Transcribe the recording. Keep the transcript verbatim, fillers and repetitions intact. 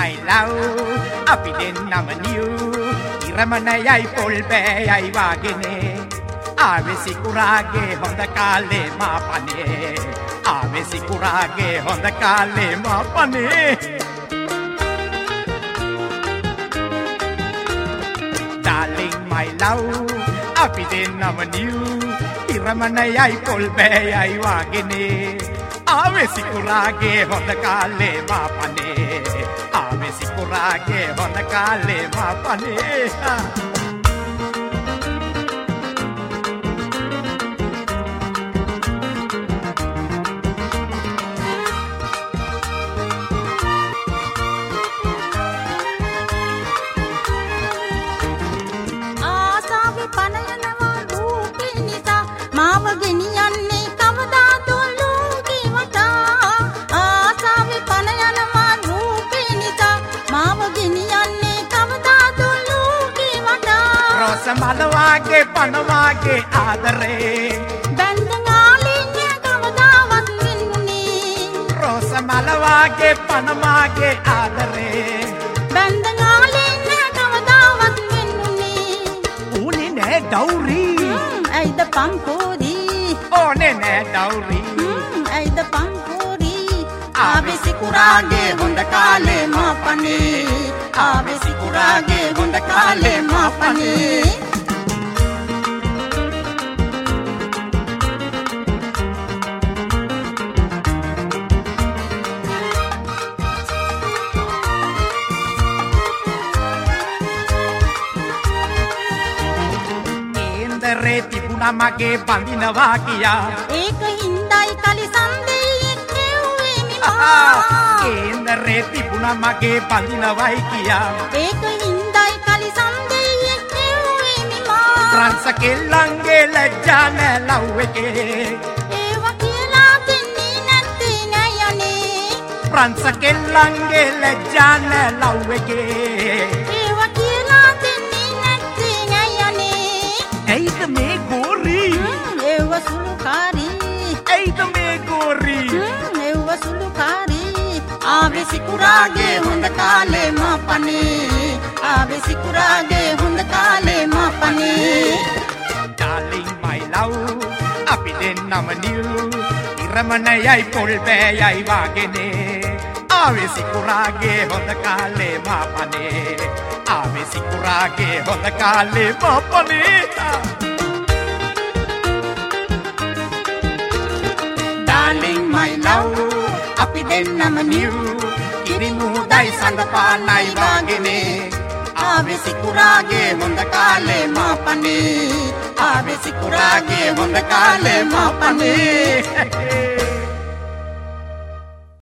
my love අපි දෙන්නම new ඉරමනයයි පොල් බෑයයි වාගෙනේ ආවේ සිකුරාගේ හොඳ කාලේ මාපනේ ආවේ සිකුරාගේ හොඳ කාලේ මාපනේ darling my love අපි දෙන්නම new ඉරමනයයි පොල් බෑයයි වාගෙනේ ආවේ සිකුරාගේ හොඳ කාලේ මාපනේ ආවේ සිකුරාගේ හොඳ කාලේ මාපනේ ආසාවේ පනයනවා රූපේ නිසා මාව ගෙනියන්නේ කවදාද ලෝකේ වටා ආසාවේ පනයනවා රූපේ නිසා මාව ගෙනියන්නේ කවදාද ලෝකේ වටා රෝස මල වාගේ පන වාගේ ආදරේ බැඳගාලින්නේ කවදාවත් වෙන්නුනේ රෝස මල වාගේ පන වාගේ ආදරේ බැඳගාලින්නේ කවදාවත් වෙන්නුනේ ඌනේ නෑ දවුරි ඇයිද පම්පෝරි ඕනේ නෑ දවුරි ඇයිද පම්පෝරි ආවේ සිකුරාගේ හොඳ කාලේ මාපනේ ආවේ සිකුරාගේ හොඳ කාලේ මාපනේ කේන්දරේ තිබුණා මගේ බඳිනවා කියා ඒක හින්දයි කලිසම් දෙයියෙක් නෙව්වේ මිමා කේන්දරේ තිබුණා මගේ බඳිනවයි කියා ඒක හින්දයි කලිසම් දෙයියෙක් නෙව්වේ මිමා රන්ස කෙල්ලන්ගේ ලැජ්ජා නෑ ලව් එකේ ඒවා කියලා දෙන්නේ නැත්තේ නෑයනේ රන්ස කෙල්ලන්ගේ ලැජ්ජා නෑ ලව් එකේ ඒවා කියලා දෙන්නේ නැත්තේ නෑයනේ ඇයිද මේ ගෝරි ඒවා සුළුකාරී ඇයිද මේ ගෝරි ඒවා සුළුකාරී ආවේ සිකුරාගේ හොඳ කාලේ මාපනේ ආවේ සිකුරාගේ හොඳ කාලේ මාපනේ darling my love අපි දෙන්නම new ඉරමනයයි පොල් බෑයයි වාගෙනේ ආවේ සිකුරාගේ හොඳ කාලේ මාපනේ ආවේ සිකුරාගේ හොඳ කාලේ මාපනේ darling my love අපි දෙන්නම new ඉරිමුදයි සඳපානයි වාගෙනේ ආවේ සිකුරාගේ හොඳ කාලේ මාපනේ ආවේ සිකුරාගේ හොඳ කාලේ මාපනේ